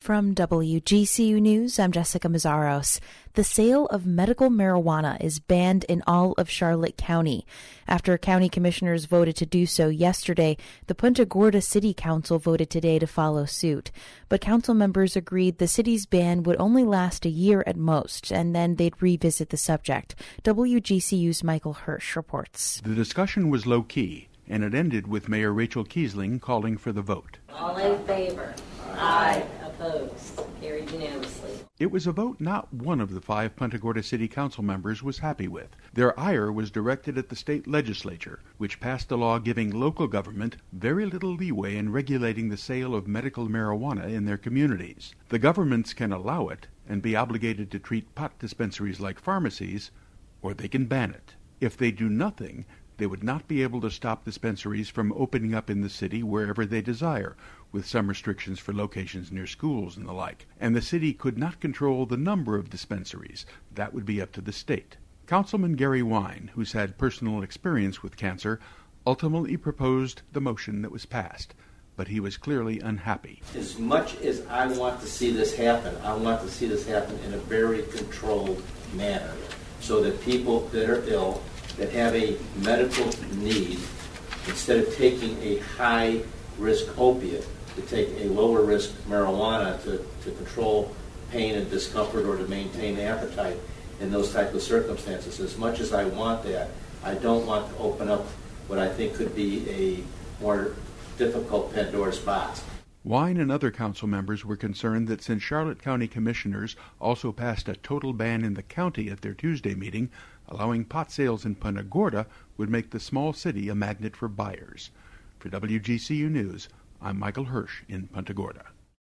From WGCU News, I'm Jessica Mazzaros. The sale of medical marijuana is banned in all of Charlotte County. After county commissioners voted to do so yesterday, the Punta Gorda City Council voted today to follow suit. But council members agreed the city's ban would only last a year at most, and then they'd revisit the subject. WGCU's Michael Hirsch reports. The discussion was low-key, and it ended with Mayor Rachel Kiesling calling for the vote. All in favor? Aye. Opposed? Carried unanimously. It was a vote not one of the 5 Punta Gorda City Council members was happy with. Their ire was directed at the state legislature, which passed a law giving local government very little leeway in regulating the sale of medical marijuana in their communities. The governments can allow it and be obligated to treat pot dispensaries like pharmacies, or they can ban it. If they do nothing, they would not be able to stop dispensaries from opening up in the city wherever they desire, with some restrictions for locations near schools and the like. And the city could not control the number of dispensaries. That would be up to the state. Councilman Gary Wine, who's had personal experience with cancer, ultimately proposed the motion that was passed, but he was clearly unhappy. As much as I want to see this happen, I want to see this happen in a very controlled manner so that people that are ill, that have a medical need, instead of taking a high-risk opiate, to take a lower-risk marijuana to control pain and discomfort or to maintain appetite in those type of circumstances. As much as I want that, I don't want to open up what I think could be a more difficult Pandora's box. Wine and other council members were concerned that since Charlotte County commissioners also passed a total ban in the county at their Tuesday meeting, allowing pot sales in Punta Gorda would make the small city a magnet for buyers. For WGCU News, I'm Michael Hirsch in Punta Gorda.